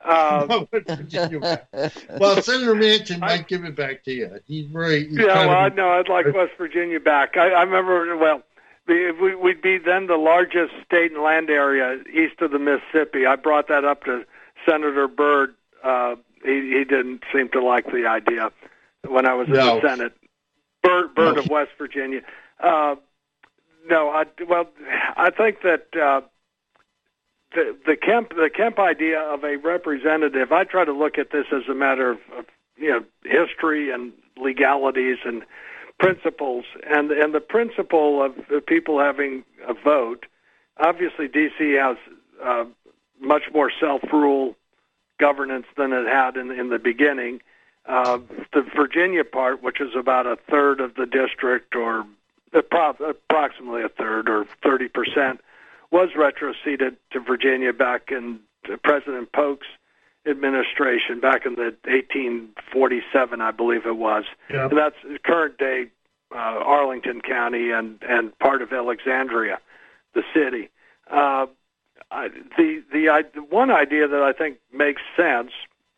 Uh, West Virginia back. Well, Senator Manchin might I, give it back to you. He's very. He's yeah, well, of, I know I'd like West Virginia back. I, I remember, well, we, we'd be then the largest state and land area east of the Mississippi. I brought that up to Senator Byrd. Uh, he, he didn't seem to like the idea when I was in no. the Senate. Byrd, Byrd no. of West Virginia. Uh, no, I, well, I think that uh, the the Kemp the Kemp idea of a representative. I try to look at this as a matter of, of you know history and legalities and principles, and and the principle of the people having a vote. Obviously, D C has uh, much more self-rule governance than it had in in the beginning. Uh, the Virginia part, which is about a third of the district, or approximately a third, or thirty percent, was retroceded to Virginia back in President Polk's administration, back in the eighteen forty-seven, I believe it was. Yep. And that's current day uh, Arlington County and, and part of Alexandria, the city. Uh, I, the the I, one idea that I think makes sense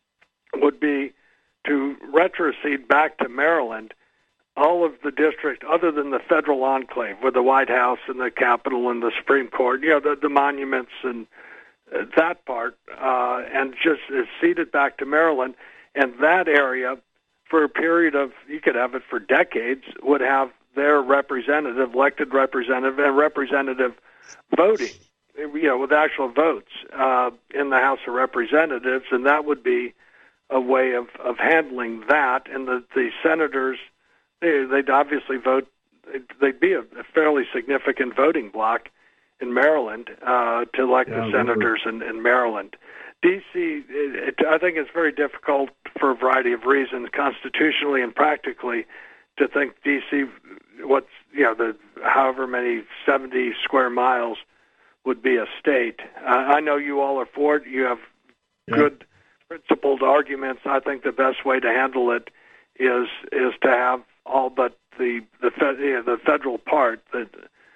would be to retrocede back to Maryland all of the district other than the federal enclave with the White House and the Capitol and the Supreme Court, you know, the, the monuments and uh, that part, uh, and just uh, cede it back to Maryland. And that area, for a period of, you could have it for decades, would have their representative, elected representative, and representative voting, you know, with actual votes uh, in the House of Representatives, and that would be a way of, of handling that. And the, the senators, they, they'd obviously vote, they'd be a, a fairly significant voting bloc in Maryland uh, to elect yeah, the senators in, in Maryland. D C, it, it, I think it's very difficult for a variety of reasons, constitutionally and practically, to think D C, what's, you know, the however many seventy square miles would be a state. Uh, I know you all are for it. You have yeah. good principled arguments. I think the best way to handle it is is to have all but the the, fed, you know, the federal part, the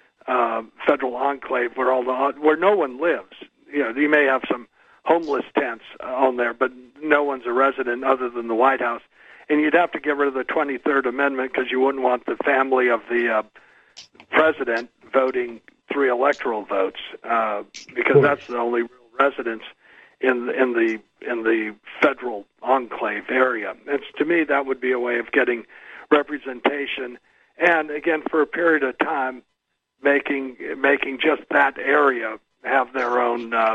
uh, federal enclave, where all the where no one lives. You know, you may have some homeless tents on there, but no one's a resident other than the White House. And you'd have to get rid of the twenty-third Amendment because you wouldn't want the family of the uh, president voting three electoral votes uh, because that's the only real residents in in the in the federal enclave area. And to me, that would be a way of getting representation, and again, for a period of time, making making just that area have their own uh,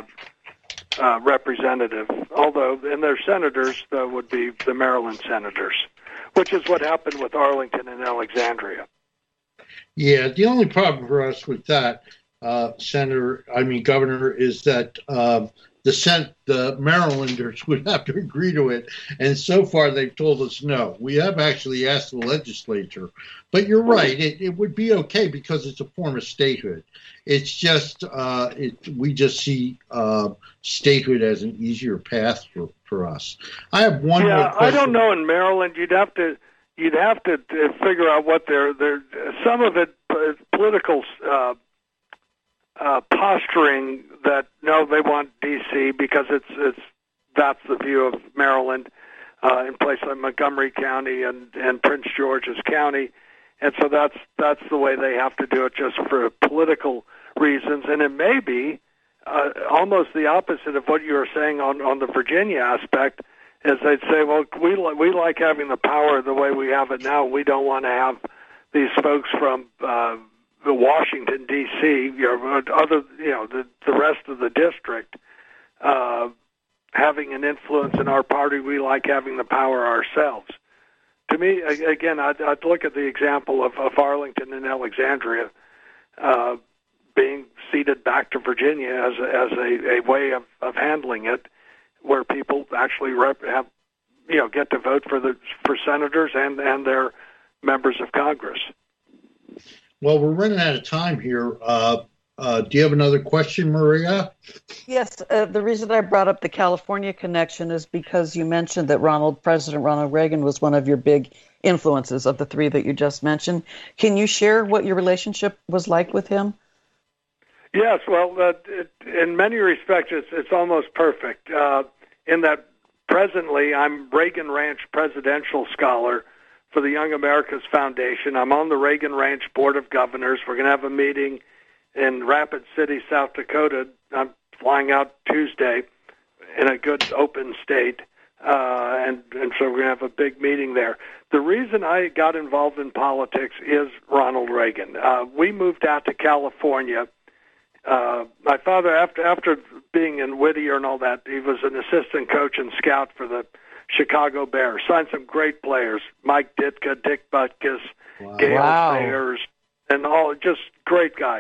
uh, representative. Although, and their senators uh, would be the Maryland senators, which is what happened with Arlington and Alexandria. Yeah, the only problem for us with that, uh, Senator, I mean, Governor, is that uh, the Sen- the Marylanders would have to agree to it, and so far they've told us no. We have actually asked the legislature, but you're right, it, it would be okay because it's a form of statehood. It's just, uh, it, we just see uh, statehood as an easier path for, for us. I have one yeah, more question. I don't know in Maryland, you'd have to You'd have to uh, figure out what their their some of it uh, political uh, uh, posturing that no, they want D C because it's it's that's the view of Maryland uh, in places like Montgomery County and, and Prince George's County, and so that's that's the way they have to do it just for political reasons, and it may be uh, almost the opposite of what you were saying on on the Virginia aspect. Is they'd say, well, we li- we like having the power the way we have it now. We don't want to have these folks from uh, the Washington D C, you know, other, you know, the the rest of the district uh, having an influence in our party. We like having the power ourselves. To me, again, I'd, I'd look at the example of, of Arlington and Alexandria uh, being ceded back to Virginia as a, as a, a way of, of handling it, where people actually rep- have, you know, get to vote for the for senators and, and their members of Congress. Well, we're running out of time here. Uh, uh, do you have another question, Maria? Yes. Uh, the reason I brought up the California connection is because you mentioned that Ronald President Ronald Reagan was one of your big influences of the three that you just mentioned. Can you share what your relationship was like with him? Yes, well, uh, it, in many respects, it's, it's almost perfect. Uh, in that presently I'm Reagan Ranch Presidential Scholar for the Young Americas Foundation. I'm on the Reagan Ranch Board of Governors. We're going to have a meeting in Rapid City, South Dakota. I'm flying out Tuesday in a good open state, uh, and, and so we're going to have a big meeting there. The reason I got involved in politics is Ronald Reagan. Uh, we moved out to California. Uh, my father, after after being in Whittier and all that, he was an assistant coach and scout for the Chicago Bears. Signed some great players: Mike Ditka, Dick Butkus, wow. Gale wow. Sayers, and all just great guys.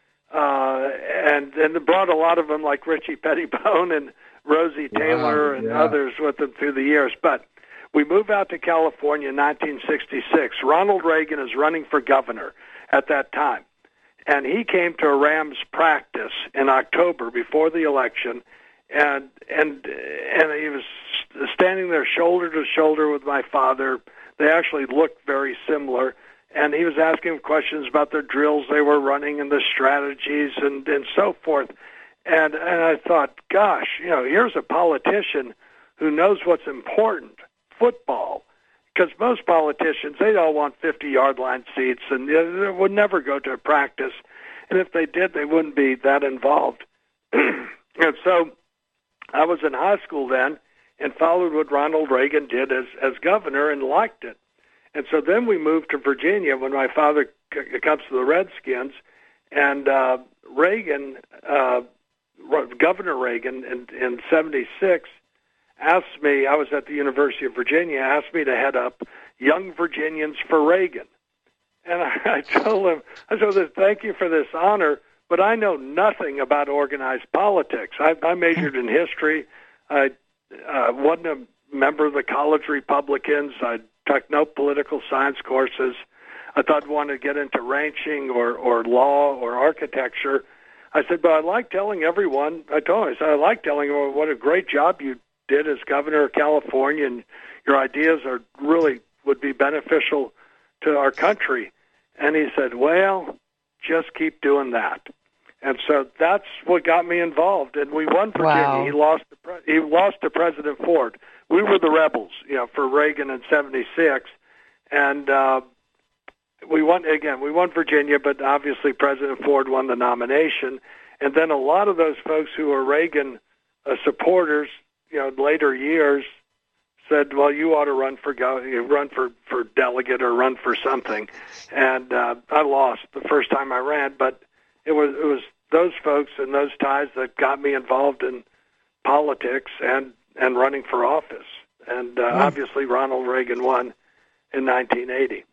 Uh, and and brought a lot of them, like Richie Pettibone and Rosie Taylor wow, and yeah. others with them through the years. But we move out to California in nineteen sixty-six. Ronald Reagan is running for governor at that time. And he came to a Rams practice in October before the election, and and and he was standing there shoulder to shoulder with my father. They actually looked very similar, and he was asking questions about the drills they were running and the strategies and, and so forth. And and I thought, gosh, you know, here's a politician who knows what's important, football. Because most politicians, they all want fifty-yard line seats, and they would never go to a practice. And if they did, they wouldn't be that involved. And so I was in high school then and followed what Ronald Reagan did as, as governor and liked it. And so then we moved to Virginia when my father c- comes to the Redskins. And uh, Reagan, uh, Governor Reagan in, in seventy-six, asked me, I was at the University of Virginia, asked me to head up Young Virginians for Reagan. And I, I told him, I said, thank you for this honor, but I know nothing about organized politics. I, I majored in history. I uh, wasn't a member of the College Republicans. I took no political science courses. I thought I wanted to get into ranching or, or law or architecture. I said, but I like telling everyone, I told him, I said, I like telling everyone what a great job you did as governor of California, and your ideas are really would be beneficial to our country. And he said, well, just keep doing that. And so that's what got me involved. And we won Virginia. Wow. He lost to Pre- he lost to President Ford. We were the rebels, you know, for Reagan in seventy-six, and uh, we won again. We won Virginia, but obviously President Ford won the nomination. And then a lot of those folks who were Reagan uh, supporters, you know, later years said, well, you ought to run for go, run for, for delegate or run for something. And uh, I lost the first time I ran, but it was it was those folks and those ties that got me involved in politics and, and running for office. And uh, mm. obviously Ronald Reagan won in nineteen eighty.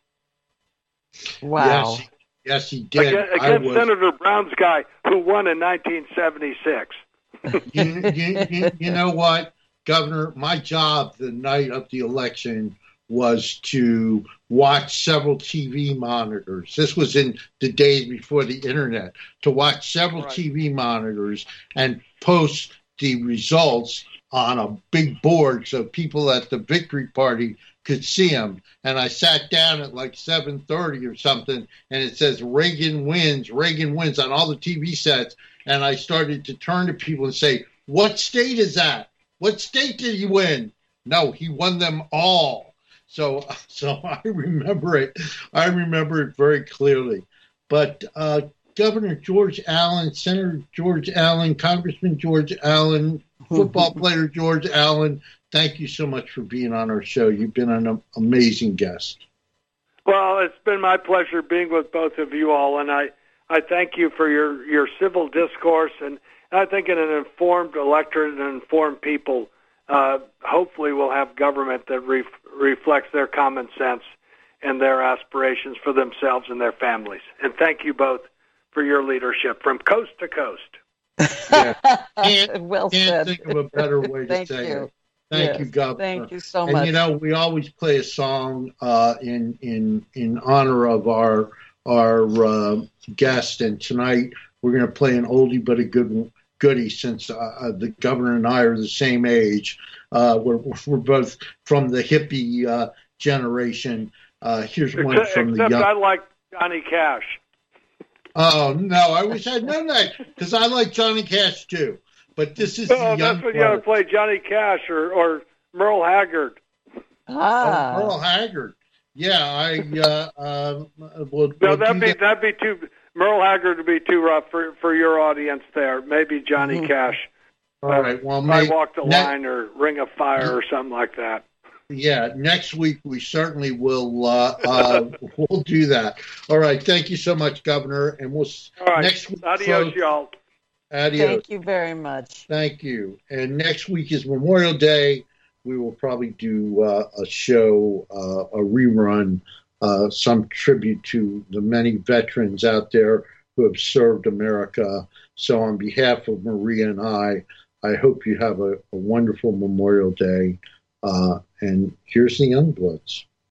Wow. Yes, yes he did. Against, against was... Senator Brown's guy who won in nineteen seventy-six. you, you, you, you know what, Governor? My job the night of the election was to watch several T V monitors. This was in the days before the internet. To watch several right. T V monitors and post the results on a big board so people at the victory party could see them. And I sat down at like seven thirty or something, and it says Reagan wins, Reagan wins on all the T V sets. And I started to turn to people and say, what state is that? What state did he win? No, he won them all. So so I remember it. I remember it very clearly. But uh, Governor George Allen, Senator George Allen, Congressman George Allen, football player George Allen, thank you so much for being on our show. You've been an amazing guest. Well, it's been my pleasure being with both of you all, and I, I thank you for your, your civil discourse, and I think in an informed electorate and informed people, uh, hopefully we'll have government that ref, reflects their common sense and their aspirations for themselves and their families. And thank you both for your leadership from coast to coast. Yeah. Can't, well can't said. think of a better way to Thank say you. it. Thank yes. you, Governor. Thank you so and, much. And you know, we always play a song uh, in in in honor of our our uh, guest, and tonight we're going to play an oldie but a good goodie. Since uh, the governor and I are the same age, uh, we're we're both from the hippie uh, generation. Uh, here's one except, from the except young. I like Johnny Cash. Oh no, I wish I'd known that because I like Johnny Cash too. but this is Oh, the young that's when you ought to play Johnny Cash or, or Merle Haggard. Ah. Oh, Merle Haggard. Yeah, I uh, uh, would. No, would that'd do be that. that'd be too. Merle Haggard would be too rough for, for your audience there. Maybe Johnny Mm-hmm. Cash. All right. Well, I may, Walk the ne- Line or Ring of Fire or something like that. Yeah, next week we certainly will. Uh, uh, we'll do that. All right. Thank you so much, Governor, and we'll All right. next week. Adios, folks, y'all. Adios. Thank you very much. Thank you. And next week is Memorial Day. We will probably do uh, a show, uh, a rerun, uh, some tribute to the many veterans out there who have served America. So on behalf of Maria and I, I hope you have a, a wonderful Memorial Day. Uh, and here's the Youngbloods.